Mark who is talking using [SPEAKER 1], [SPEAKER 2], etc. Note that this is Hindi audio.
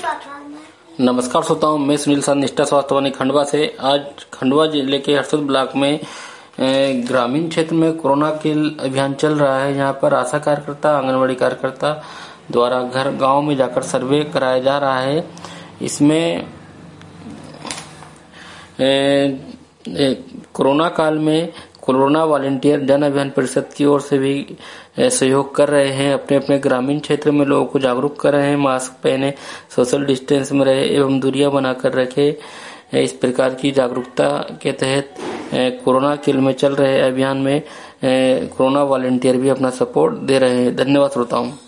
[SPEAKER 1] नमस्कार श्रोताओं, मैं सुनील सर, निष्ठा स्वास्थ्य खंडवा से। आज खंडवा जिले के हर्षद ब्लॉक में ग्रामीण क्षेत्र में कोरोना किल अभियान चल रहा है। यहाँ पर आशा कार्यकर्ता, आंगनबाड़ी कार्यकर्ता द्वारा घर गांव में जाकर सर्वे कराया जा रहा है। इसमें कोरोना काल में कोरोना वॉलंटियर जन अभियान परिषद की ओर से भी सहयोग कर रहे हैं। अपने अपने ग्रामीण क्षेत्र में लोगों को जागरूक कर रहे हैं, मास्क पहने, सोशल डिस्टेंस में रहे एवं दूरियां बनाकर रखे। इस प्रकार की जागरूकता के तहत कोरोना किल में चल रहे अभियान में कोरोना वॉलंटियर भी अपना सपोर्ट दे रहे हैं। धन्यवाद श्रोताओं।